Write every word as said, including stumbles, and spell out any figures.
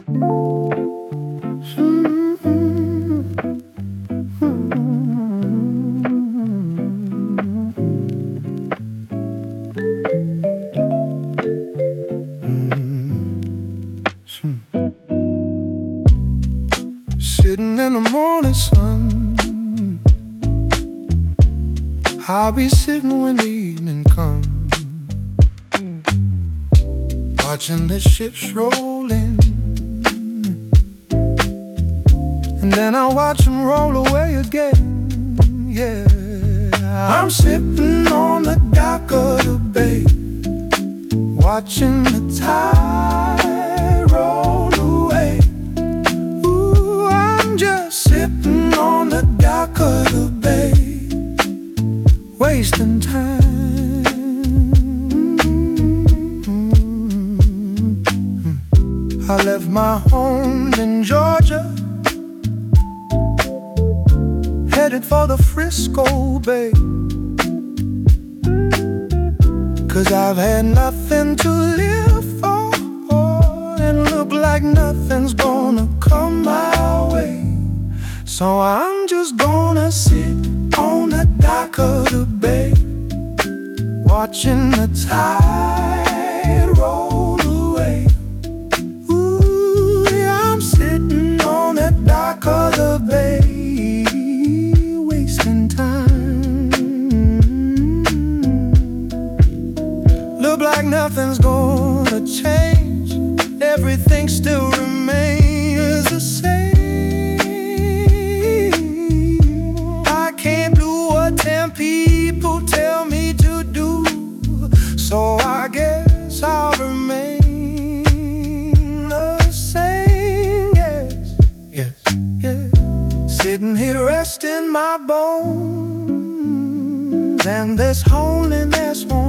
Sitting in the morning sun, I'll be sitting when the evening comes, watching the ships roll in, and then I'll watch them roll away again. Yeah, I'm sipping on the dock of the bay, watching the tide roll away. Ooh, I'm just sipping on the dock of the bay, wasting time. I left my home in Georgia, headed for the Frisco Bay, 'cause I've had nothing to live for, and look like nothing's gonna come my way. So I'm just gonna sit on the dock of the bay, watching the tide roll away. Ooh, yeah, I'm sitting on the dock of the bay, wasting time. Look like nothing's gonna change, everything still remains the same. I can't do what ten people tell me to do, so I guess I'll remain the same. Yes, yes, yes. Sitting here resting my bones, and this loneliness won't